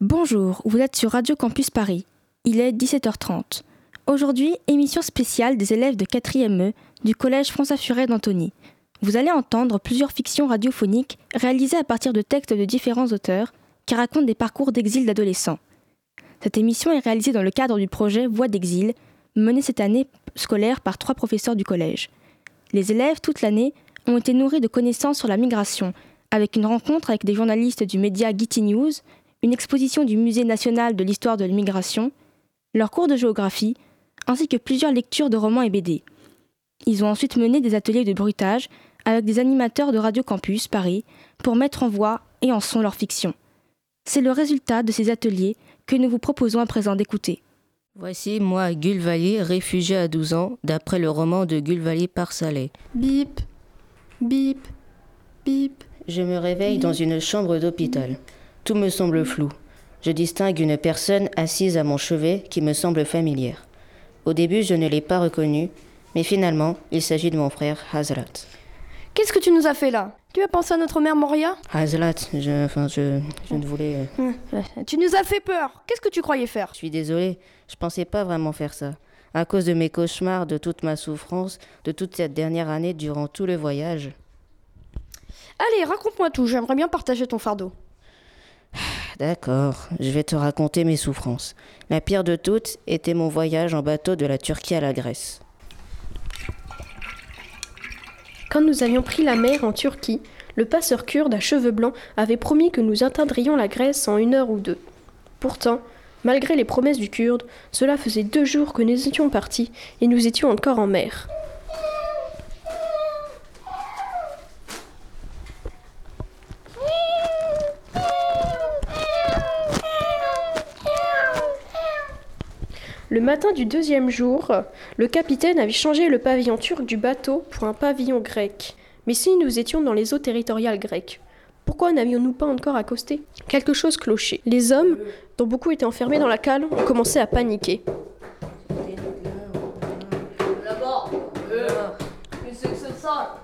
Bonjour, vous êtes sur Radio Campus Paris. Il est 17h30. Aujourd'hui, émission spéciale des élèves de 4e E du collège François Furet d'Antony. Vous allez entendre plusieurs fictions radiophoniques réalisées à partir de textes de différents auteurs qui racontent des parcours d'exil d'adolescents. Cette émission est réalisée dans le cadre du projet Voix d'exil, mené cette année scolaire par 3 professeurs du collège. Les élèves, toute l'année, ont été nourris de connaissances sur la migration, avec une rencontre avec des journalistes du média Getty News, une exposition du Musée national de l'histoire de l'immigration, leurs cours de géographie, ainsi que plusieurs lectures de romans et BD. Ils ont ensuite mené des ateliers de bruitage avec des animateurs de Radio Campus Paris pour mettre en voix et en son leur fiction. C'est le résultat de ces ateliers que nous vous proposons à présent d'écouter. Voici moi, Gulvali, réfugié à 12 ans, d'après le roman de Gulvali Parsaleh. Bip, bip, bip. Je me réveille dans une chambre d'hôpital. Tout me semble flou. Je distingue une personne assise à mon chevet qui me semble familière. Au début, je ne l'ai pas reconnue, mais finalement, il s'agit de mon frère Hazrat. Qu'est-ce que tu nous as fait là? Tu as pensé à notre mère Moria? Hazrat, je ne voulais... Tu nous as fait peur. Qu'est-ce que tu croyais faire? Je suis désolée, je pensais pas vraiment faire ça. À cause de mes cauchemars, de toute ma souffrance, de toute cette dernière année durant tout le voyage. Allez, raconte-moi tout, j'aimerais bien partager ton fardeau. D'accord, je vais te raconter mes souffrances. La pire de toutes était mon voyage en bateau de la Turquie à la Grèce. Quand nous avions pris la mer en Turquie, le passeur kurde à cheveux blancs avait promis que nous atteindrions la Grèce en 1 heure ou 2. Pourtant, malgré les promesses du Kurde, cela faisait 2 jours que nous étions partis et nous étions encore en mer. Le matin du 2e jour, le capitaine avait changé le pavillon turc du bateau pour un pavillon grec. Mais si nous étions dans les eaux territoriales grecques, pourquoi n'avions-nous pas encore accosté? Quelque chose clochait. Les hommes, dont beaucoup étaient enfermés dans la cale, ont commencé à paniquer. Là-bas, qu'est-ce que c'est ça?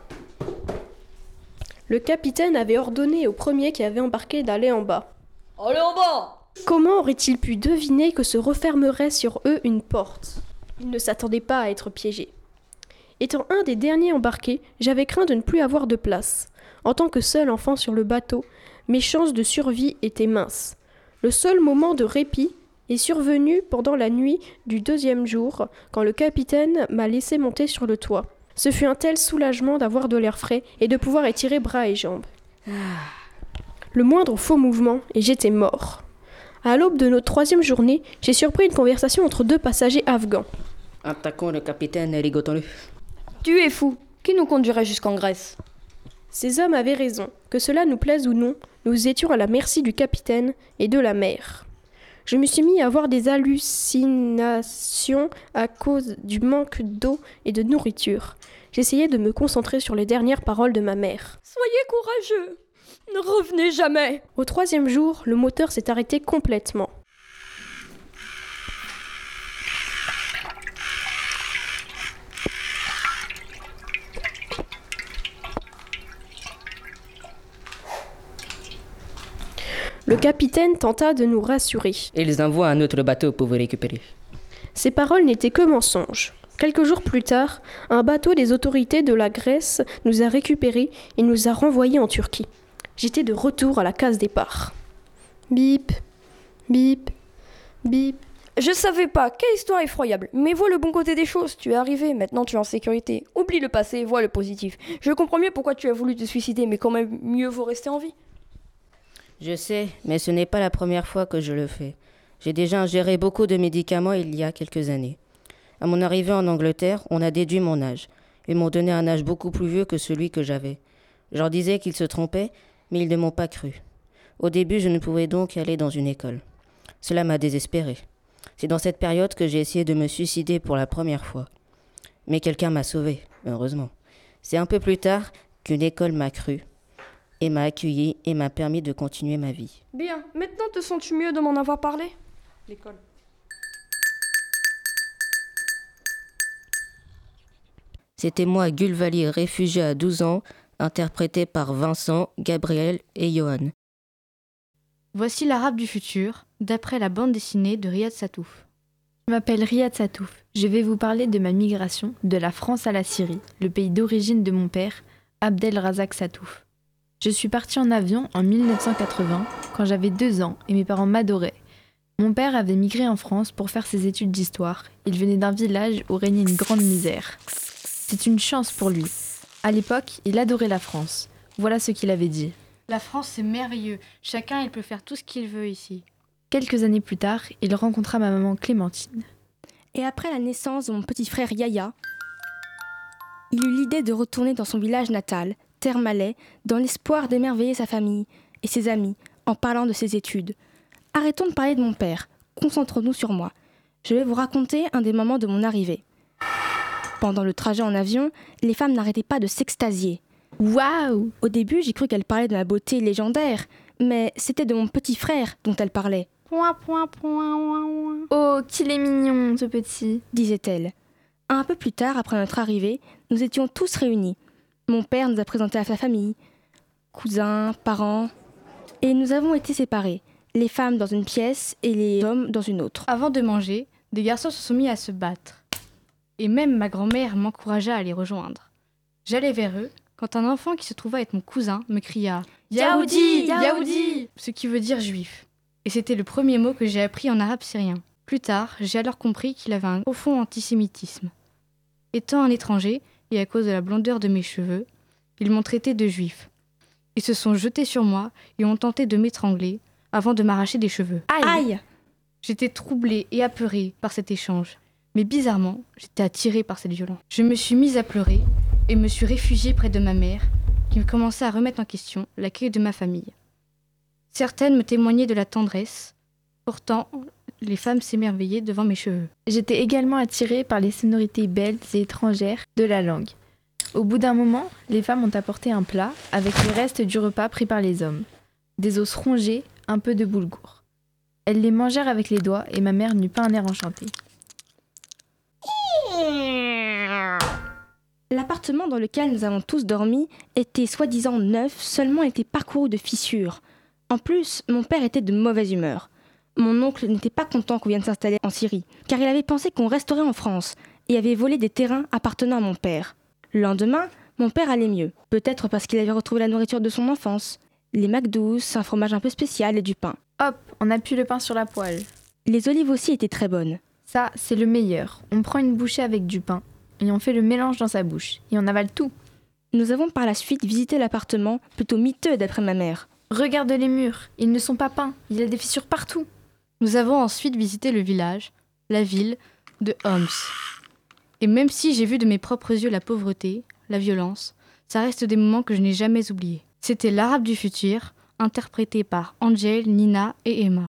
Le capitaine avait ordonné aux premiers qui avaient embarqué d'aller en bas. Allez en bas! Comment aurait-il pu deviner que se refermerait sur eux une porte? Il ne s'attendait pas à être piégé. Étant un des derniers embarqués, j'avais craint de ne plus avoir de place. En tant que seul enfant sur le bateau, mes chances de survie étaient minces. Le seul moment de répit est survenu pendant la nuit du 2e jour, quand le capitaine m'a laissé monter sur le toit. Ce fut un tel soulagement d'avoir de l'air frais et de pouvoir étirer bras et jambes. Le moindre faux mouvement et j'étais mort. À l'aube de notre 3e journée, j'ai surpris une conversation entre 2 passagers afghans. Attaquons le capitaine et ligotons-le. Tu es fou. Qui nous conduirait jusqu'en Grèce? Ces hommes avaient raison. Que cela nous plaise ou non, nous étions à la merci du capitaine et de la mer. Je me suis mis à avoir des hallucinations à cause du manque d'eau et de nourriture. J'essayais de me concentrer sur les dernières paroles de ma mère. Soyez courageux. Ne revenez jamais. Au 3e jour, le moteur s'est arrêté complètement. Le capitaine tenta de nous rassurer. Ils envoient un autre bateau pour vous récupérer. Ces paroles n'étaient que mensonges. Quelques jours plus tard, un bateau des autorités de la Grèce nous a récupérés et nous a renvoyés en Turquie. J'étais de retour à la case départ. Bip, bip, bip. Je savais pas, quelle histoire effroyable. Mais vois le bon côté des choses, tu es arrivé, maintenant tu es en sécurité. Oublie le passé, vois le positif. Je comprends mieux pourquoi tu as voulu te suicider, mais quand même mieux vaut rester en vie. Je sais, mais ce n'est pas la première fois que je le fais. J'ai déjà ingéré beaucoup de médicaments il y a quelques années. À mon arrivée en Angleterre, on a déduit mon âge. Ils m'ont donné un âge beaucoup plus vieux que celui que j'avais. Je leur disais qu'ils se trompaient, mais ils ne m'ont pas cru. Au début, je ne pouvais donc aller dans une école. Cela m'a désespéré. C'est dans cette période que j'ai essayé de me suicider pour la première fois. Mais quelqu'un m'a sauvé, heureusement. C'est un peu plus tard qu'une école m'a cru et m'a accueilli et m'a permis de continuer ma vie. Bien, maintenant te sens-tu mieux de m'en avoir parlé? L'école. C'était moi, Gulvali, réfugié à 12 ans, interprété par Vincent, Gabriel et Johan. Voici l'arabe du futur, d'après la bande dessinée de Riyad Satouf. Je m'appelle Riyad Satouf. Je vais vous parler de ma migration de la France à la Syrie, le pays d'origine de mon père, Abdelrazak Satouf. Je suis partie en avion en 1980, quand j'avais 2 ans et mes parents m'adoraient. Mon père avait migré en France pour faire ses études d'histoire. Il venait d'un village où régnait une grande misère. C'est une chance pour lui. À l'époque, il adorait la France. Voilà ce qu'il avait dit. La France, c'est merveilleux. Chacun, il peut faire tout ce qu'il veut ici. Quelques années plus tard, il rencontra ma maman Clémentine. Et après la naissance de mon petit frère Yaya, il eut l'idée de retourner dans son village natal, Terre Malais, dans l'espoir d'émerveiller sa famille et ses amis en parlant de ses études. Arrêtons de parler de mon père, concentrons-nous sur moi. Je vais vous raconter un des moments de mon arrivée. Pendant le trajet en avion, les femmes n'arrêtaient pas de s'extasier. Waouh! Au début, j'ai cru qu'elles parlaient de ma beauté légendaire, mais c'était de mon petit frère dont elles parlaient, Oh, qu'il est mignon, ce petit! disait-elle. Un peu plus tard, après notre arrivée, nous étions tous réunis. Mon père nous a présentés à sa famille, cousins, parents, et nous avons été séparés, les femmes dans une pièce et les hommes dans une autre. Avant de manger, des garçons se sont mis à se battre. Et même ma grand-mère m'encouragea à les rejoindre. J'allais vers eux quand un enfant qui se trouvait être mon cousin me cria « Yaoudi, Yaoudi !» ce qui veut dire juif. Et c'était le premier mot que j'ai appris en arabe syrien. Plus tard, j'ai alors compris qu'il avait un profond antisémitisme. Étant un étranger, et à cause de la blondeur de mes cheveux, ils m'ont traité de juif. Ils se sont jetés sur moi et ont tenté de m'étrangler avant de m'arracher des cheveux. Aïe! J'étais troublée et apeurée par cet échange. Mais bizarrement, j'étais attirée par cette violence. Je me suis mise à pleurer et me suis réfugiée près de ma mère, qui me commençait à remettre en question l'accueil de ma famille. Certaines me témoignaient de la tendresse. Pourtant, les femmes s'émerveillaient devant mes cheveux. J'étais également attirée par les sonorités belles et étrangères de la langue. Au bout d'un moment, les femmes ont apporté un plat avec les restes du repas pris par les hommes. Des os rongés, un peu de boulgour. Elles les mangèrent avec les doigts et ma mère n'eut pas un air enchanté. L'appartement dans lequel nous avons tous dormi était soi-disant neuf, seulement était parcouru de fissures. En plus, mon père était de mauvaise humeur. Mon oncle n'était pas content qu'on vienne s'installer en Syrie, car il avait pensé qu'on resterait en France, et avait volé des terrains appartenant à mon père. Le lendemain, mon père allait mieux, peut-être parce qu'il avait retrouvé la nourriture de son enfance. Les McDouce, un fromage un peu spécial et du pain. Hop, on appuie le pain sur la poêle. Les olives aussi étaient très bonnes. Ça, c'est le meilleur. On prend une bouchée avec du pain, et on fait le mélange dans sa bouche, et on avale tout. Nous avons par la suite visité l'appartement, plutôt miteux d'après ma mère. Regarde les murs, ils ne sont pas peints, il y a des fissures partout. Nous avons ensuite visité le village, la ville de Homs. Et même si j'ai vu de mes propres yeux la pauvreté, la violence, ça reste des moments que je n'ai jamais oubliés. C'était l'Arabe du futur, interprété par Angel, Nina et Emma.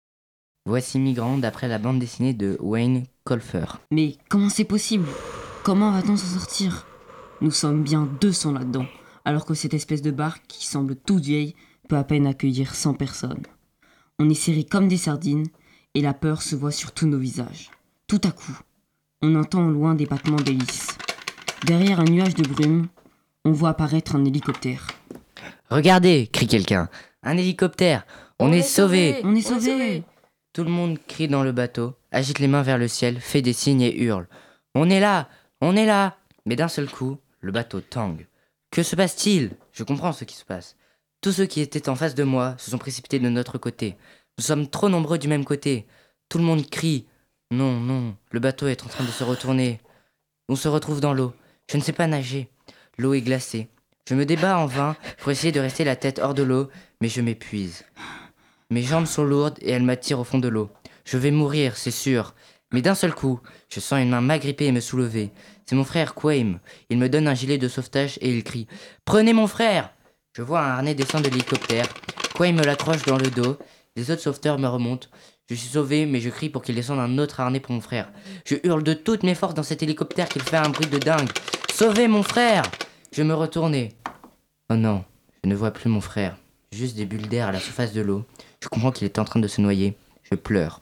Voici Migrant d'après la bande dessinée de Wayne Colfer. Mais comment c'est possible? Comment va-t-on s'en sortir? Nous sommes bien 200 là-dedans, alors que cette espèce de barque, qui semble toute vieille, peut à peine accueillir 100 personnes. On est serrés comme des sardines, et la peur se voit sur tous nos visages. Tout à coup, on entend au loin des battements d'hélices. Derrière un nuage de brume, on voit apparaître un hélicoptère. « Regardez !» crie quelqu'un. « Un hélicoptère! On est sauvés !» On est sauvés! Tout le monde crie dans le bateau, agite les mains vers le ciel, fait des signes et hurle. « On est là! On est là !» Mais d'un seul coup, le bateau tangue. Que se passe-t-il? Je comprends ce qui se passe. Tous ceux qui étaient en face de moi se sont précipités de notre côté. Nous sommes trop nombreux du même côté. Tout le monde crie. Non, non, le bateau est en train de se retourner. On se retrouve dans l'eau. Je ne sais pas nager. L'eau est glacée. Je me débats en vain pour essayer de rester la tête hors de l'eau, mais je m'épuise. Mes jambes sont lourdes et elles m'attirent au fond de l'eau. Je vais mourir, c'est sûr. Mais d'un seul coup, je sens une main m'agripper et me soulever. C'est mon frère Quaim. Il me donne un gilet de sauvetage et il crie « Prenez mon frère !» Je vois un harnais descendre de l'hélicoptère. Quaim me l'accroche dans le dos. Les autres sauveteurs me remontent. Je suis sauvé, mais je crie pour qu'il descende un autre harnais pour mon frère. Je hurle de toutes mes forces dans cet hélicoptère qu'il fait un bruit de dingue. « Sauvez mon frère !» Je me retournais. Oh non, je ne vois plus mon frère. Juste des bulles d'air à la surface de l'eau. Je comprends qu'il est en train de se noyer. Je pleure.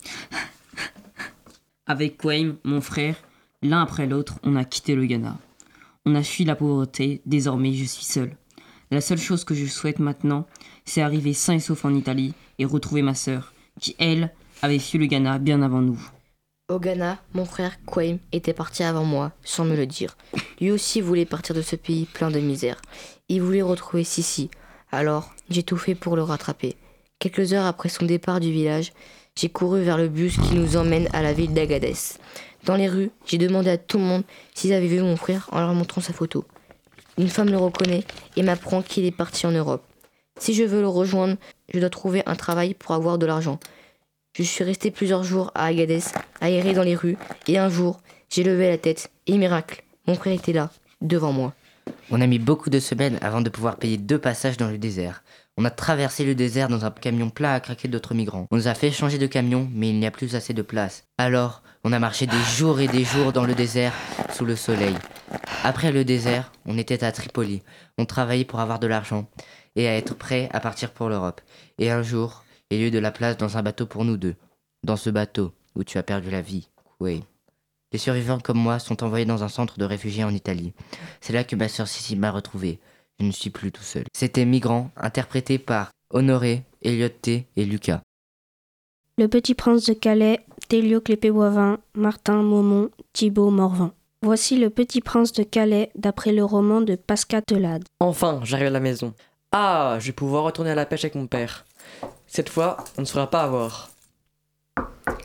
Avec Quaim, mon frère, l'un après l'autre, on a quitté le Ghana. On a fui la pauvreté, désormais je suis seul. La seule chose que je souhaite maintenant, c'est arriver sain et sauf en Italie et retrouver ma sœur, qui, elle, avait fui le Ghana bien avant nous. Au Ghana, mon frère Kwame était parti avant moi, sans me le dire. Lui aussi voulait partir de ce pays plein de misère. Il voulait retrouver Sissi. Alors, j'ai tout fait pour le rattraper. Quelques heures après son départ du village, j'ai couru vers le bus qui nous emmène à la ville d'Agadez. Dans les rues, j'ai demandé à tout le monde s'ils avaient vu mon frère en leur montrant sa photo. Une femme le reconnaît et m'apprend qu'il est parti en Europe. Si je veux le rejoindre, je dois trouver un travail pour avoir de l'argent. Je suis resté plusieurs jours à Agadez, à errer dans les rues, et un jour, j'ai levé la tête, et miracle, mon frère était là, devant moi. On a mis beaucoup de semaines avant de pouvoir payer 2 passages dans le désert. On a traversé le désert dans un camion plein à craquer d'autres migrants. On nous a fait changer de camion, mais il n'y a plus assez de place. Alors, on a marché des jours et des jours dans le désert, sous le soleil. Après le désert, on était à Tripoli. On travaillait pour avoir de l'argent et à être prêt à partir pour l'Europe. Et un jour, il y a eu de la place dans un bateau pour nous deux. Dans ce bateau où tu as perdu la vie, oui. Les survivants comme moi sont envoyés dans un centre de réfugiés en Italie. C'est là que ma sœur Sissi m'a retrouvé. Je ne suis plus tout seul. C'était Migrant, interprété par Honoré, Elliot T et Lucas. Le Petit Prince de Calais, Télio Clépé-Boivin, Martin Maumont, Thibaut Morvan. Voici Le Petit Prince de Calais, d'après le roman de Pascal Delade. Enfin, j'arrive à la maison. Ah, je vais pouvoir retourner à la pêche avec mon père. Cette fois, on ne se fera pas avoir. Là,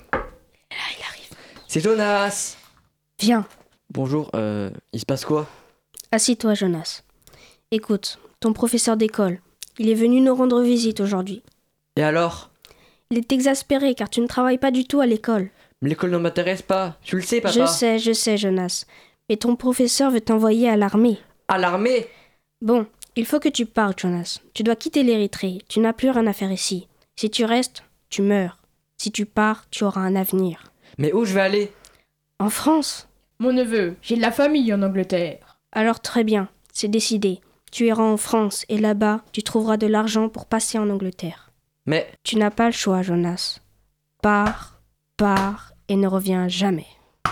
il arrive. C'est Jonas! Viens. Bonjour, il se passe quoi? Assis-toi, Jonas. Écoute, ton professeur d'école, il est venu nous rendre visite aujourd'hui. Et alors? Il est exaspéré car tu ne travailles pas du tout à l'école. Mais l'école ne m'intéresse pas, tu le sais, papa. Je sais, Jonas. Mais ton professeur veut t'envoyer à l'armée. À l'armée? Bon, il faut que tu partes, Jonas. Tu dois quitter l'Érythrée. Tu n'as plus rien à faire ici. Si tu restes, tu meurs. Si tu pars, tu auras un avenir. Mais où je vais aller? En France. Mon neveu, j'ai de la famille en Angleterre. Alors très bien, c'est décidé. Tu iras en France et là-bas, tu trouveras de l'argent pour passer en Angleterre. Mais... Tu n'as pas le choix, Jonas. Pars et ne reviens jamais.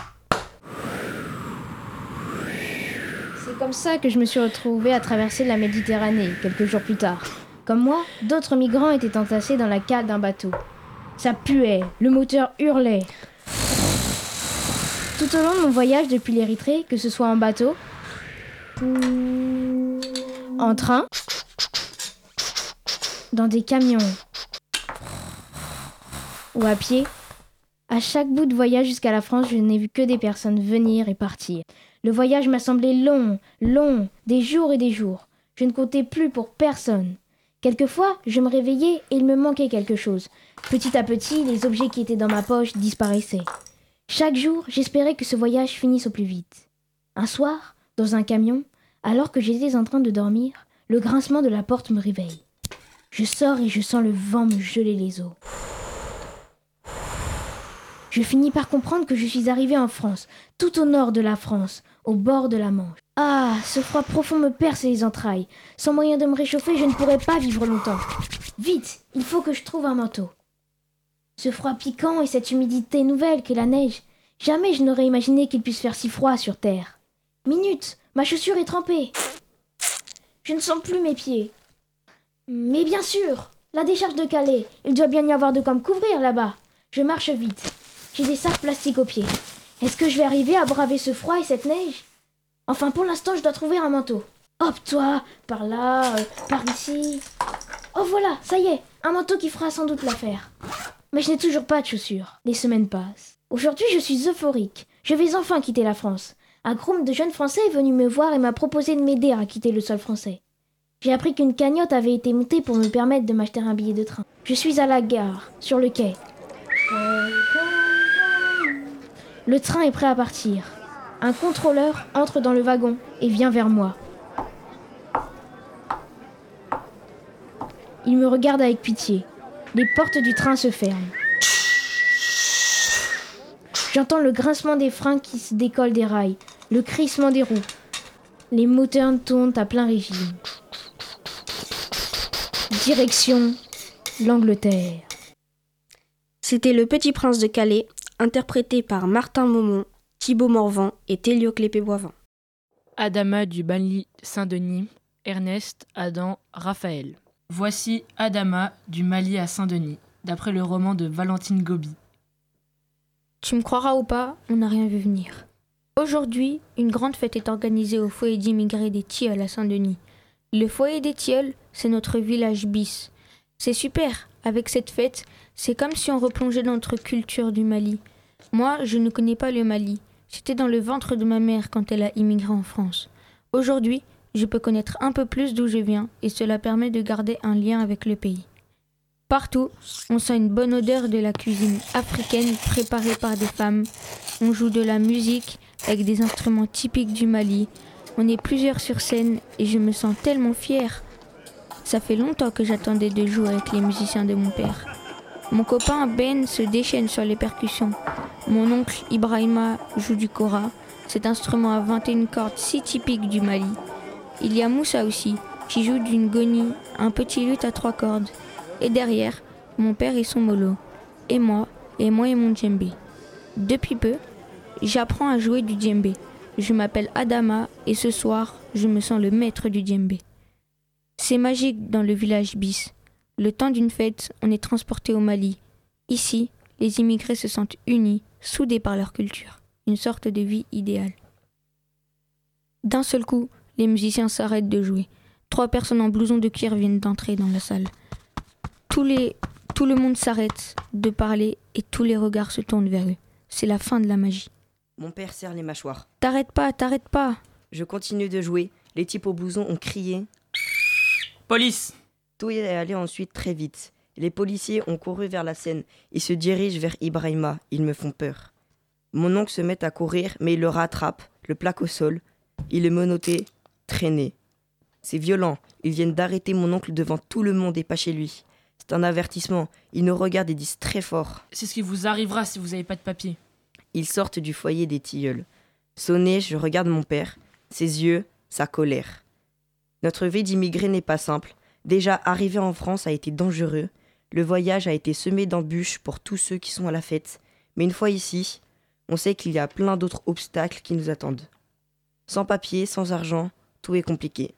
C'est comme ça que je me suis retrouvée à traverser la Méditerranée, quelques jours plus tard. Comme moi, d'autres migrants étaient entassés dans la cale d'un bateau. Ça puait, le moteur hurlait. Tout au long de mon voyage depuis l'Érythrée, que ce soit en bateau, en train, dans des camions ou à pied, à chaque bout de voyage jusqu'à la France, je n'ai vu que des personnes venir et partir. Le voyage m'a semblé long, des jours et des jours. Je ne comptais plus pour personne. Quelquefois, je me réveillais et il me manquait quelque chose. Petit à petit, les objets qui étaient dans ma poche disparaissaient. Chaque jour, j'espérais que ce voyage finisse au plus vite. Un soir, dans un camion, alors que j'étais en train de dormir, le grincement de la porte me réveille. Je sors et je sens le vent me geler les os. Je finis par comprendre que je suis arrivée en France, tout au nord de la France, au bord de la Manche. Ah, ce froid profond me perce les entrailles. Sans moyen de me réchauffer, je ne pourrais pas vivre longtemps. Vite, il faut que je trouve un manteau. Ce froid piquant et cette humidité nouvelle qu'est la neige, jamais je n'aurais imaginé qu'il puisse faire si froid sur Terre. Minute, ma chaussure est trempée. Je ne sens plus mes pieds. Mais bien sûr, la décharge de Calais, il doit bien y avoir de quoi me couvrir là-bas. Je marche vite. J'ai des sacs plastiques aux pieds. Est-ce que je vais arriver à braver ce froid et cette neige? Enfin, pour l'instant, je dois trouver un manteau. Hop, toi, par là, par ici. Oh voilà, ça y est, un manteau qui fera sans doute l'affaire. Mais je n'ai toujours pas de chaussures. Les semaines passent. Aujourd'hui, je suis euphorique. Je vais enfin quitter la France. Un groupe de jeunes Français est venu me voir et m'a proposé de m'aider à quitter le sol français. J'ai appris qu'une cagnotte avait été montée pour me permettre de m'acheter un billet de train. Je suis à la gare, sur le quai. Le train est prêt à partir. Un contrôleur entre dans le wagon et vient vers moi. Il me regarde avec pitié. Les portes du train se ferment. J'entends le grincement des freins qui se décollent des rails, le crissement des roues. Les moteurs tournent à plein régime. Direction l'Angleterre. C'était Le Petit Prince de Calais, interprété par Martin Maumont, Thibaut Morvan et Télio Clépé-Boivin. Adama du Mali Saint-Denis, Ernest, Adam, Raphaël. Voici Adama du Mali à Saint-Denis, d'après le roman de Valentine Gobi. Tu me croiras ou pas, on n'a rien vu venir. Aujourd'hui, une grande fête est organisée au foyer d'immigrés des Tilleuls à Saint-Denis. Le foyer des Tilleuls, c'est notre village bis. C'est super, avec cette fête, c'est comme si on replongeait dans notre culture du Mali. Moi, je ne connais pas le Mali. J'étais dans le ventre de ma mère quand elle a immigré en France. Aujourd'hui, je peux connaître un peu plus d'où je viens et cela permet de garder un lien avec le pays. Partout, on sent une bonne odeur de la cuisine africaine préparée par des femmes. On joue de la musique avec des instruments typiques du Mali. On est plusieurs sur scène et je me sens tellement fière. Ça fait longtemps que j'attendais de jouer avec les musiciens de mon père. Mon copain Ben se déchaîne sur les percussions. Mon oncle Ibrahima joue du kora, cet instrument à 21 cordes si typique du Mali. Il y a Moussa aussi, qui joue d'une goni, un petit luth à 3 cordes. Et derrière, mon père et son molo. Et moi et mon djembé. Depuis peu, j'apprends à jouer du djembé. Je m'appelle Adama et ce soir, je me sens le maître du djembé. C'est magique dans le village bis. Le temps d'une fête, on est transporté au Mali. Ici, les immigrés se sentent unis, soudés par leur culture. Une sorte de vie idéale. D'un seul coup, les musiciens s'arrêtent de jouer. 3 personnes en blouson de cuir viennent d'entrer dans la salle. Tout le monde s'arrête de parler et tous les regards se tournent vers eux. C'est la fin de la magie. Mon père serre les mâchoires. T'arrêtes pas. Je continue de jouer. Les types au blouson ont crié « Police !» Tout est allé ensuite très vite. Les policiers ont couru vers la scène. Ils se dirigent vers Ibrahima. Ils me font peur. Mon oncle se met à courir, mais il le rattrape, le plaque au sol. Il est menotté, traîné. C'est violent. Ils viennent d'arrêter mon oncle devant tout le monde et pas chez lui. C'est un avertissement. Ils nous regardent et disent très fort. C'est ce qui vous arrivera si vous n'avez pas de papier. Ils sortent du foyer des Tilleuls. Sonné, je regarde mon père. Ses yeux, sa colère. Notre vie d'immigré n'est pas simple. Déjà, arriver en France a été dangereux. Le voyage a été semé d'embûches pour tous ceux qui sont à la fête. Mais une fois ici, on sait qu'il y a plein d'autres obstacles qui nous attendent. Sans papier, sans argent, tout est compliqué.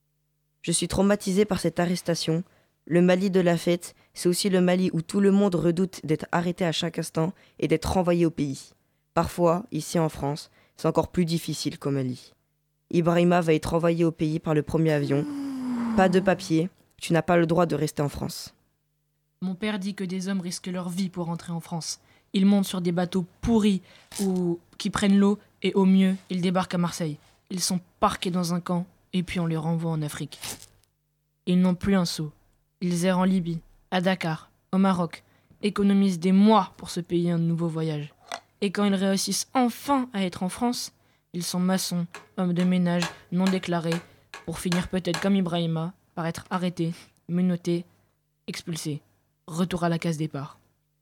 Je suis traumatisée par cette arrestation. Le Mali de la fête, c'est aussi le Mali où tout le monde redoute d'être arrêté à chaque instant et d'être renvoyé au pays. Parfois, ici en France, c'est encore plus difficile qu'au Mali. Ibrahima va être renvoyé au pays par le premier avion. Pas de papier, tu n'as pas le droit de rester en France. Mon père dit que des hommes risquent leur vie pour rentrer en France. Ils montent sur des bateaux pourris ou qui prennent l'eau et au mieux, ils débarquent à Marseille. Ils sont parqués dans un camp et puis on les renvoie en Afrique. Ils n'ont plus un sou. Ils errent en Libye, à Dakar, au Maroc, économisent des mois pour se payer un nouveau voyage. Et quand ils réussissent enfin à être en France, ils sont maçons, hommes de ménage, non déclarés, pour finir peut-être comme Ibrahima, par être arrêtés, menottés, expulsés. Retour à la case départ.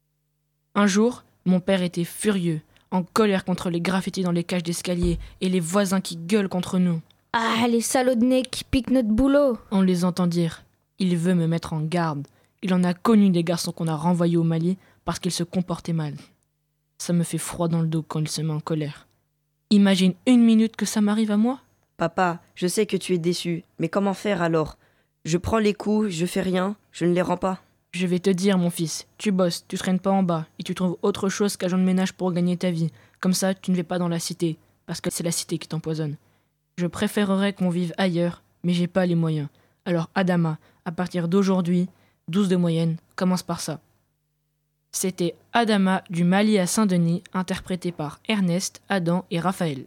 Un jour, mon père était furieux, en colère contre les graffitis dans les cages d'escalier et les voisins qui gueulent contre nous. Ah, les salauds de nez qui piquent notre boulot. On les entend dire. Il veut me mettre en garde. Il en a connu des garçons qu'on a renvoyés au Mali parce qu'ils se comportaient mal. Ça me fait froid dans le dos quand il se met en colère. Imagine 1 minute que ça m'arrive à moi. Papa, je sais que tu es déçu, mais comment faire alors ? Je prends les coups, je fais rien, je ne les rends pas. Je vais te dire, mon fils, tu bosses, tu traînes pas en bas et tu trouves autre chose qu'agent de ménage pour gagner ta vie. Comme ça, tu ne vas pas dans la cité, parce que c'est la cité qui t'empoisonne. Je préférerais qu'on vive ailleurs, mais j'ai pas les moyens. Alors Adama, à partir d'aujourd'hui, 12 de moyenne, commence par ça. C'était Adama du Mali à Saint-Denis, interprété par Ernest, Adam et Raphaël.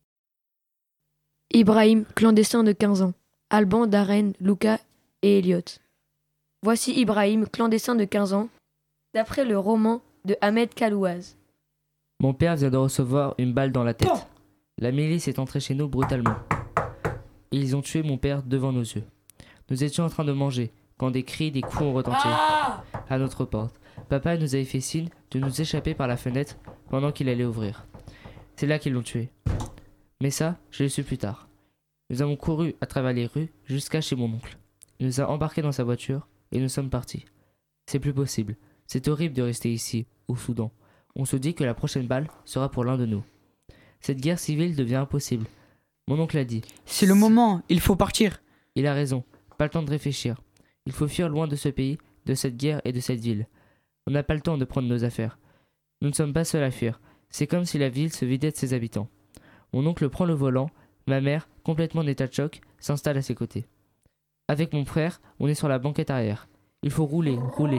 Ibrahim, clandestin de 15 ans. Alban, Darren, Luca et Elliot. Voici Ibrahim, clandestin de 15 ans, d'après le roman de Ahmed Kalouaz. Mon père vient de recevoir une balle dans la tête. La milice est entrée chez nous brutalement. Ils ont tué mon père devant nos yeux. Nous étions en train de manger, quand des cris, des coups ont retenti à notre porte. Papa nous avait fait signe de nous échapper par la fenêtre pendant qu'il allait ouvrir. C'est là qu'ils l'ont tué. Mais ça, je l'ai su plus tard. Nous avons couru à travers les rues jusqu'à chez mon oncle. Il nous a embarqués dans sa voiture et nous sommes partis. C'est plus possible. C'est horrible de rester ici, au Soudan. On se dit que la prochaine balle sera pour l'un de nous. Cette guerre civile devient impossible. Mon oncle a dit. C'est le moment, il faut partir. Il a raison, pas le temps de réfléchir. Il faut fuir loin de ce pays, de cette guerre et de cette ville. On n'a pas le temps de prendre nos affaires. Nous ne sommes pas seuls à fuir. C'est comme si la ville se vidait de ses habitants. Mon oncle prend le volant. Ma mère, complètement en état de choc, s'installe à ses côtés. Avec mon frère, on est sur la banquette arrière. Il faut rouler.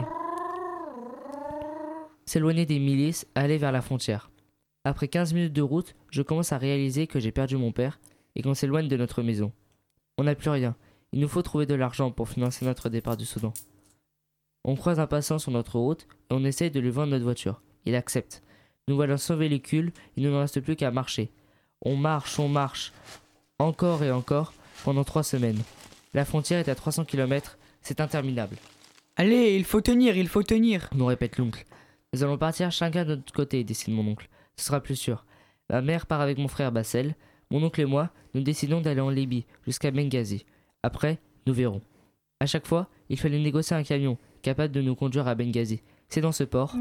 S'éloigner des milices, aller vers la frontière. Après 15 minutes de route, je commence à réaliser que j'ai perdu mon père et qu'on s'éloigne de notre maison. On n'a plus rien. Il nous faut trouver de l'argent pour financer notre départ du Soudan. On croise un passant sur notre route et on essaye de lui vendre notre voiture. Il accepte. Nous voilà sans véhicule, il ne nous reste plus qu'à marcher. On marche, encore et encore, pendant 3 semaines. La frontière est à 300 km, c'est interminable. Allez, il faut tenir, nous répète l'oncle. Nous allons partir chacun de notre côté, décide mon oncle. Ce sera plus sûr. Ma mère part avec mon frère Bassel. Mon oncle et moi, nous décidons d'aller en Libye, jusqu'à Benghazi. Après, nous verrons. À chaque fois, il fallait négocier un camion, capable de nous conduire à Benghazi. C'est dans ce port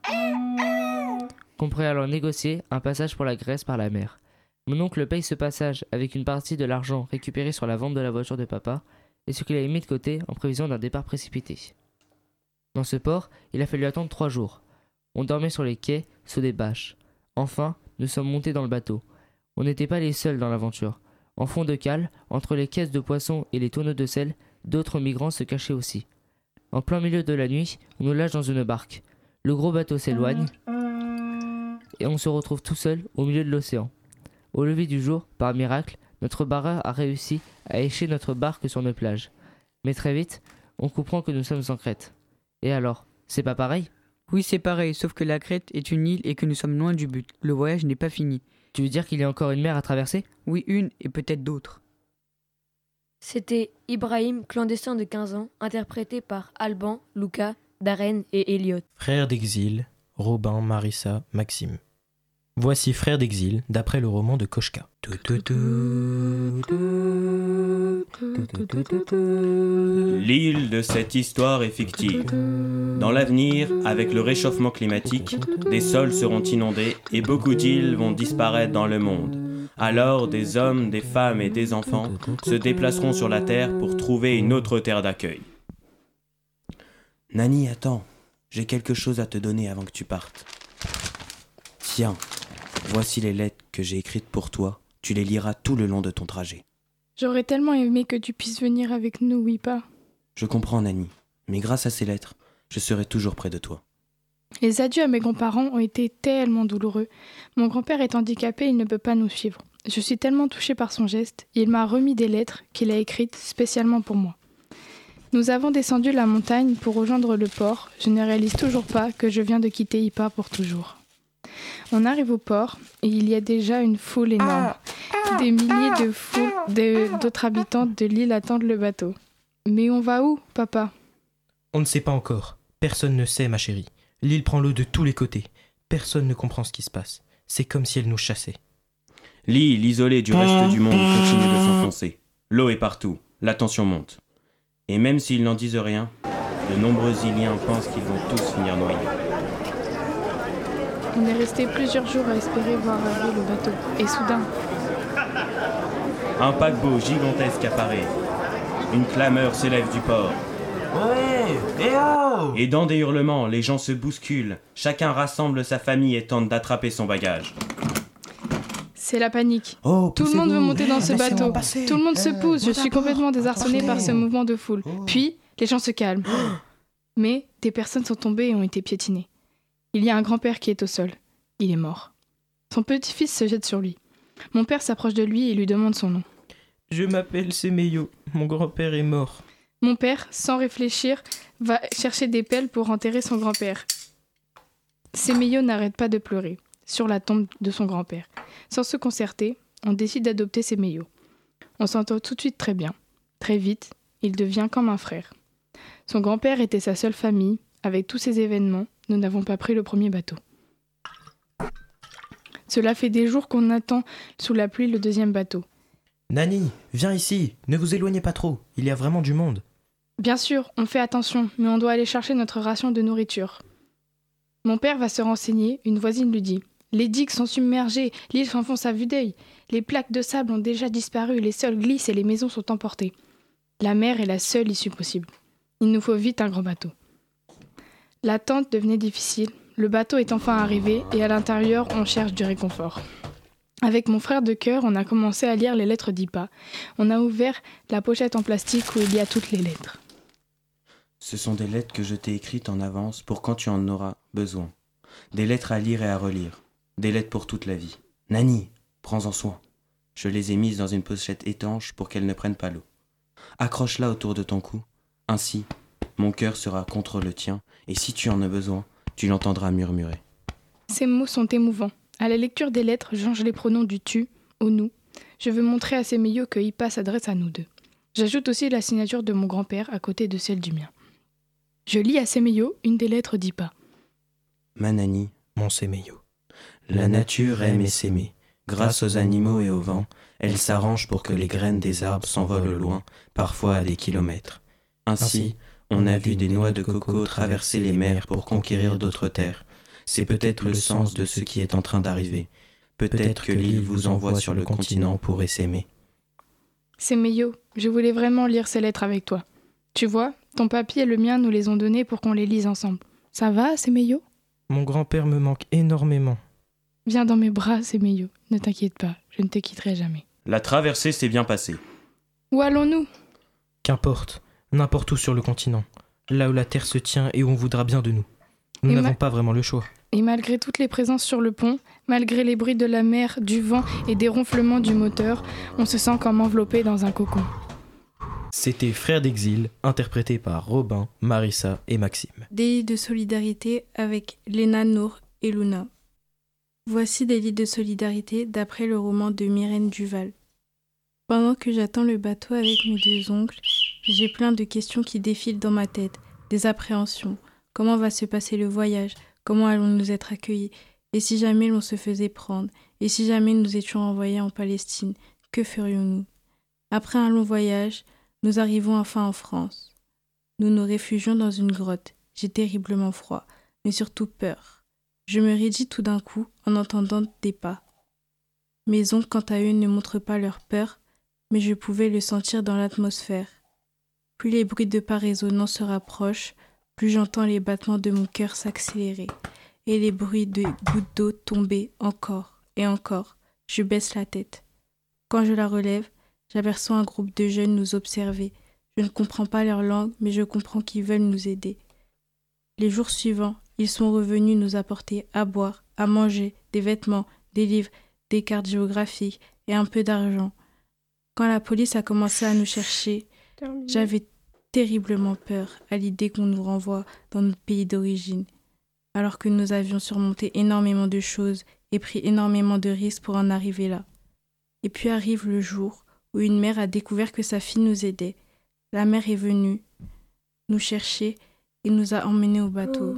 qu'on pourrait alors négocier un passage pour la Grèce par la mer. Mon oncle paye ce passage avec une partie de l'argent récupéré sur la vente de la voiture de papa et ce qu'il avait mis de côté en prévision d'un départ précipité. Dans ce port, il a fallu attendre 3 jours. On dormait sur les quais, sous des bâches. Enfin, nous sommes montés dans le bateau. On n'était pas les seuls dans l'aventure. En fond de cale, entre les caisses de poissons et les tonneaux de sel, d'autres migrants se cachaient aussi. En plein milieu de la nuit, on nous lâche dans une barque. Le gros bateau s'éloigne et on se retrouve tout seul au milieu de l'océan. Au lever du jour, par miracle, notre barreur a réussi à écher notre barque sur nos plages. Mais très vite, on comprend que nous sommes en Crète. Et alors, c'est pas pareil ? Oui, c'est pareil, sauf que la Crète est une île et que nous sommes loin du but. Le voyage n'est pas fini. Tu veux dire qu'il y a encore une mer à traverser ? Oui, une et peut-être d'autres. C'était Ibrahim, clandestin de 15 ans, interprété par Alban, Luca, Darren et Elliot. Frères d'exil, Robin, Marissa, Maxime. Voici Frères d'exil, d'après le roman de Koshka. L'île de cette histoire est fictive. Dans l'avenir, avec le réchauffement climatique, des sols seront inondés et beaucoup d'îles vont disparaître dans le monde. Alors, des hommes, des femmes et des enfants se déplaceront sur la Terre pour trouver une autre terre d'accueil. Nani, attends. J'ai quelque chose à te donner avant que tu partes. Tiens, voici les lettres que j'ai écrites pour toi. Tu les liras tout le long de ton trajet. J'aurais tellement aimé que tu puisses venir avec nous, oui pas. Je comprends, Nani, mais grâce à ces lettres, je serai toujours près de toi. Les adieux à mes grands-parents ont été tellement douloureux. Mon grand-père est handicapé, il ne peut pas nous suivre. Je suis tellement touchée par son geste, il m'a remis des lettres qu'il a écrites spécialement pour moi. Nous avons descendu la montagne pour rejoindre le port. Je ne réalise toujours pas que je viens de quitter Ipa pour toujours. On arrive au port et il y a déjà une foule énorme. Des milliers d'autres habitants de l'île attendent le bateau. Mais on va où, papa ? On ne sait pas encore. Personne ne sait, ma chérie. L'île prend l'eau de tous les côtés. Personne ne comprend ce qui se passe. C'est comme si elle nous chassait. L'île, isolée du reste du monde, continue de s'enfoncer. L'eau est partout. La tension monte. Et même s'ils n'en disent rien, de nombreux Iliens pensent qu'ils vont tous finir noyés. On est resté plusieurs jours à espérer voir arriver le bateau. Et soudain... Un paquebot gigantesque apparaît. Une clameur s'élève du port. Et dans des hurlements, les gens se bousculent. Chacun rassemble sa famille et tente d'attraper son bagage. C'est la panique. Tout le monde veut monter dans ce bateau. Tout le monde se pousse. Je suis complètement désarçonnée par ce mouvement de foule. Puis, les gens se calment. Mais des personnes sont tombées et ont été piétinées. Il y a un grand-père qui est au sol. Il est mort. Son petit-fils se jette sur lui. Mon père s'approche de lui et lui demande son nom. Je m'appelle Semeyo. Mon grand-père est mort. Mon père, sans réfléchir, va chercher des pelles pour enterrer son grand-père. Semeyo n'arrête pas de pleurer sur la tombe de son grand-père. Sans se concerter, on décide d'adopter Semeyo. On s'entend tout de suite très bien. Très vite, il devient comme un frère. Son grand-père était sa seule famille. Avec tous ces événements, nous n'avons pas pris le premier bateau. Cela fait des jours qu'on attend sous la pluie le deuxième bateau. Nani, viens ici. Ne vous éloignez pas trop. Il y a vraiment du monde. Bien sûr, on fait attention, mais on doit aller chercher notre ration de nourriture. Mon père va se renseigner. Une voisine lui dit « Les digues sont submergées, l'île s'enfonce à vue d'œil. Les plaques de sable ont déjà disparu, les sols glissent et les maisons sont emportées. La mer est la seule issue possible. Il nous faut vite un grand bateau. » L'attente devenait difficile. Le bateau est enfin arrivé et à l'intérieur, on cherche du réconfort. Avec mon frère de cœur, on a commencé à lire les lettres d'Ipa. On a ouvert la pochette en plastique où il y a toutes les lettres. Ce sont des lettres que je t'ai écrites en avance pour quand tu en auras besoin. Des lettres à lire et à relire. Des lettres pour toute la vie. Nani, prends-en soin. Je les ai mises dans une pochette étanche pour qu'elles ne prennent pas l'eau. Accroche-la autour de ton cou. Ainsi, mon cœur sera contre le tien et si tu en as besoin, tu l'entendras murmurer. Ces mots sont émouvants. À la lecture des lettres, je change les pronoms du tu au nous. Je veux montrer à Semeyo que Ipa s'adresse à nous deux. J'ajoute aussi la signature de mon grand-père à côté de celle du mien. Je lis à Semeyo une des lettres d'Ipa. Manani, mon Semeyo. La nature aime et s'aimer. Grâce aux animaux et au vent, elle s'arrange pour que les graines des arbres s'envolent au loin, parfois à des kilomètres. Ainsi, on a vu des noix de coco traverser les mers pour conquérir d'autres terres. C'est peut-être le sens de ce qui est en train d'arriver. Peut-être que l'île vous envoie sur le continent pour s'aimer. Semeyo, je voulais vraiment lire ces lettres avec toi. Tu vois, ton papy et le mien nous les ont données pour qu'on les lise ensemble. Ça va, Semeyo ? Mon grand-père me manque énormément. Viens dans mes bras, Semeyo. Ne t'inquiète pas, je ne te quitterai jamais. La traversée s'est bien passée. Où allons-nous ? Qu'importe, n'importe où sur le continent. Là où la terre se tient et où on voudra bien de nous. Nous n'avons pas vraiment le choix. Et malgré toutes les présences sur le pont, malgré les bruits de la mer, du vent et des ronflements du moteur, on se sent comme enveloppé dans un cocon. C'était Frères d'exil, interprété par Robin, Marissa et Maxime. Des lits de solidarité avec Léna, Nour et Luna. Voici des lits de solidarité d'après le roman de Myrène Duval. Pendant que j'attends le bateau avec mes deux oncles, j'ai plein de questions qui défilent dans ma tête, des appréhensions. Comment va se passer le voyage ? Comment allons-nous être accueillis ? Et si jamais l'on se faisait prendre ? Et si jamais nous étions envoyés en Palestine ? Que ferions-nous ? Après un long voyage, nous arrivons enfin en France. Nous nous réfugions dans une grotte. J'ai terriblement froid, mais surtout peur. Je me raidis tout d'un coup en entendant des pas. Mes oncles, quant à eux, ne montrent pas leur peur, mais je pouvais le sentir dans l'atmosphère. Plus les bruits de pas résonnants se rapprochent, plus j'entends les battements de mon cœur s'accélérer, et les bruits de gouttes d'eau tomber encore et encore. Je baisse la tête. Quand je la relève, j'aperçois un groupe de jeunes nous observer. Je ne comprends pas leur langue, mais je comprends qu'ils veulent nous aider. Les jours suivants, ils sont revenus nous apporter à boire, à manger, des vêtements, des livres, des cartes géographiques et un peu d'argent. Quand la police a commencé à nous chercher, j'avais terriblement peur à l'idée qu'on nous renvoie dans notre pays d'origine, alors que nous avions surmonté énormément de choses et pris énormément de risques pour en arriver là. Et puis arrive le jour où une mère a découvert que sa fille nous aidait. La mère est venue nous chercher et nous a emmenés au bateau.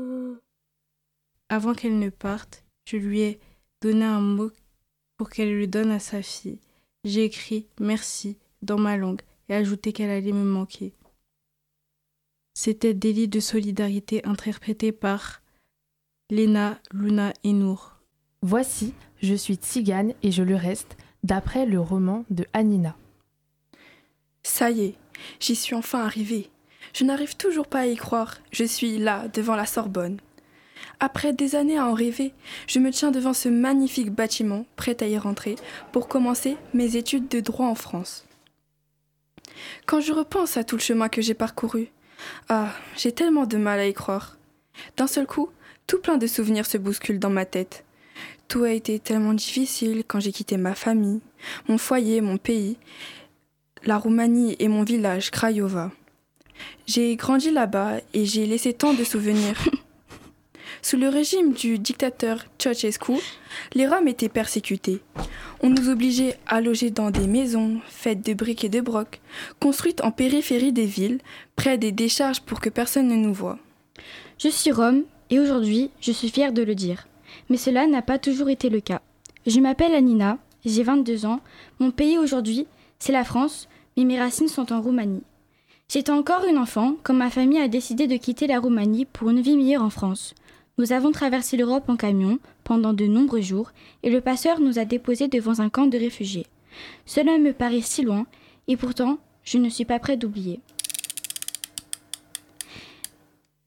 Avant qu'elle ne parte, je lui ai donné un mot pour qu'elle le donne à sa fille. J'ai écrit « merci » dans ma langue et ajouté qu'elle allait me manquer. C'était des lits de solidarité interprétés par Léna, Luna et Nour. Voici « Je suis tzigane et je le reste » d'après le roman de Hanina. Ça y est, j'y suis enfin arrivée. Je n'arrive toujours pas à y croire. Je suis là, devant la Sorbonne. Après des années à en rêver, je me tiens devant ce magnifique bâtiment, prêt à y rentrer, pour commencer mes études de droit en France. Quand je repense à tout le chemin que j'ai parcouru, j'ai tellement de mal à y croire. D'un seul coup, tout plein de souvenirs se bousculent dans ma tête. Tout a été tellement difficile quand j'ai quitté ma famille, mon foyer, mon pays, la Roumanie et mon village, Craiova. J'ai grandi là-bas et j'ai laissé tant de souvenirs. Sous le régime du dictateur Ceausescu, les Roms étaient persécutés. On nous obligeait à loger dans des maisons faites de briques et de brocs, construites en périphérie des villes, près des décharges pour que personne ne nous voie. Je suis Rome et aujourd'hui, je suis fière de le dire. Mais cela n'a pas toujours été le cas. Je m'appelle Hanina, j'ai 22 ans. Mon pays aujourd'hui, c'est la France, mais mes racines sont en Roumanie. J'étais encore une enfant quand ma famille a décidé de quitter la Roumanie pour une vie meilleure en France. Nous avons traversé l'Europe en camion pendant de nombreux jours et le passeur nous a déposés devant un camp de réfugiés. Cela me paraît si loin et pourtant, je ne suis pas prête d'oublier.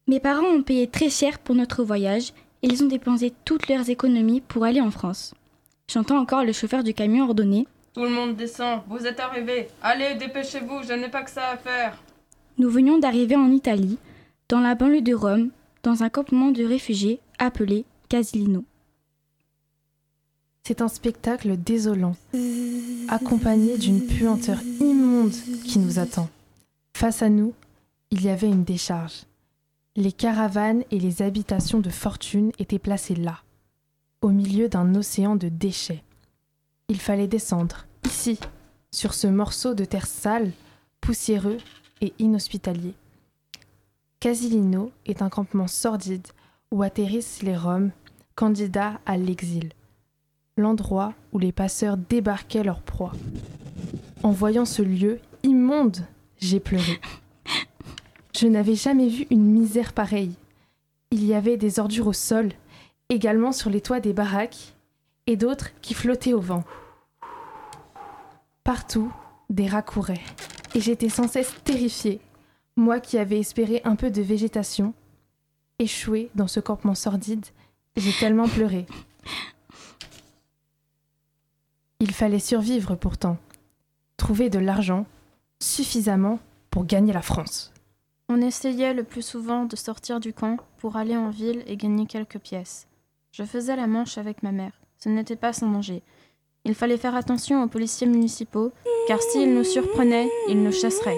Mes parents ont payé très cher pour notre voyage et ils ont dépensé toutes leurs économies pour aller en France. J'entends encore le chauffeur du camion ordonner « Tout le monde descend, vous êtes arrivés. Allez, dépêchez-vous, je n'ai pas que ça à faire. » Nous venions d'arriver en Italie, dans la banlieue de Rome, dans un campement de réfugiés appelé Casilino. C'est un spectacle désolant, accompagné d'une puanteur immonde qui nous attend. Face à nous, il y avait une décharge. Les caravanes et les habitations de fortune étaient placées là, au milieu d'un océan de déchets. Il fallait descendre, ici, sur ce morceau de terre sale, poussiéreux et inhospitalier. Casilino est un campement sordide où atterrissent les Roms, candidats à l'exil. L'endroit où les passeurs débarquaient leur proie. En voyant ce lieu immonde, j'ai pleuré. Je n'avais jamais vu une misère pareille. Il y avait des ordures au sol, également sur les toits des baraques, et d'autres qui flottaient au vent. Partout, des rats couraient, et j'étais sans cesse terrifiée, moi qui avais espéré un peu de végétation. Échouée dans ce campement sordide, j'ai tellement pleuré. Il fallait survivre pourtant, trouver de l'argent, suffisamment pour gagner la France. On essayait le plus souvent de sortir du camp pour aller en ville et gagner quelques pièces. Je faisais la manche avec ma mère, ce n'était pas sans danger. Il fallait faire attention aux policiers municipaux, car s'ils nous surprenaient, ils nous chasseraient.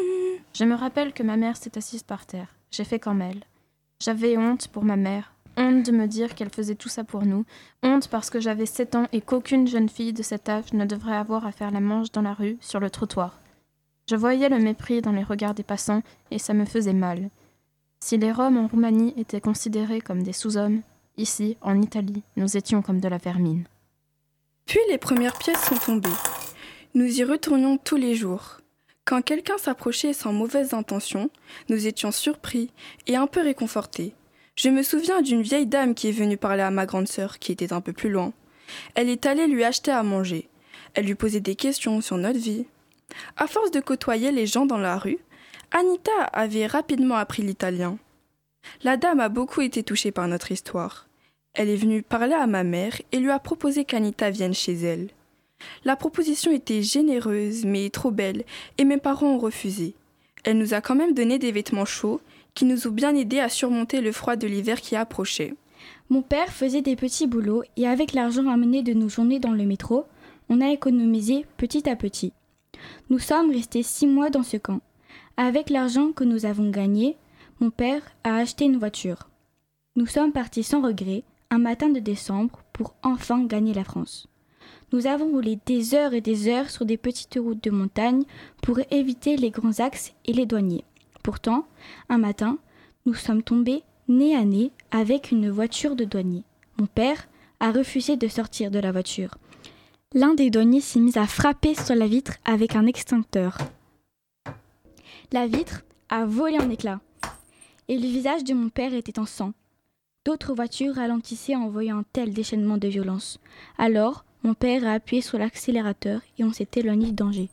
Je me rappelle que ma mère s'est assise par terre. J'ai fait comme elle. J'avais honte pour ma mère, honte de me dire qu'elle faisait tout ça pour nous, honte parce que j'avais 7 ans et qu'aucune jeune fille de cet âge ne devrait avoir à faire la manche dans la rue, sur le trottoir. Je voyais le mépris dans les regards des passants et ça me faisait mal. Si les Roms en Roumanie étaient considérés comme des sous-hommes, ici, en Italie, nous étions comme de la vermine. Puis les premières pièces sont tombées. Nous y retournions tous les jours. Quand quelqu'un s'approchait sans mauvaise intention, nous étions surpris et un peu réconfortés. Je me souviens d'une vieille dame qui est venue parler à ma grande sœur, qui était un peu plus loin. Elle est allée lui acheter à manger. Elle lui posait des questions sur notre vie. À force de côtoyer les gens dans la rue, Anita avait rapidement appris l'italien. La dame a beaucoup été touchée par notre histoire. Elle est venue parler à ma mère et lui a proposé qu'Anita vienne chez elle. La proposition était généreuse, mais trop belle, et mes parents ont refusé. Elle nous a quand même donné des vêtements chauds, qui nous ont bien aidés à surmonter le froid de l'hiver qui approchait. Mon père faisait des petits boulots et avec l'argent ramené de nos journées dans le métro, on a économisé petit à petit. Nous sommes restés 6 mois dans ce camp. Avec l'argent que nous avons gagné, mon père a acheté une voiture. Nous sommes partis sans regret, un matin de décembre, pour enfin gagner la France. Nous avons roulé des heures et des heures sur des petites routes de montagne pour éviter les grands axes et les douaniers. Pourtant, un matin, nous sommes tombés nez à nez avec une voiture de douanier. Mon père a refusé de sortir de la voiture. L'un des douaniers s'est mis à frapper sur la vitre avec un extincteur. La vitre a volé en éclats et le visage de mon père était en sang. D'autres voitures ralentissaient en voyant un tel déchaînement de violence. Alors, mon père a appuyé sur l'accélérateur et on s'est éloigné du danger.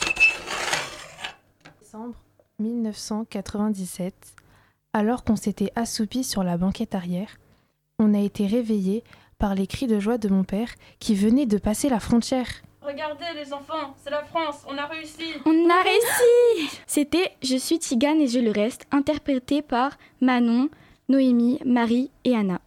Décembre 1997, alors qu'on s'était assoupi sur la banquette arrière, on a été réveillés par les cris de joie de mon père qui venait de passer la frontière. Regardez les enfants, c'est la France, on a réussi. On a réussi. C'était « Je suis Tzigane et je le reste » interprété par Manon, Noémie, Marie et Anna.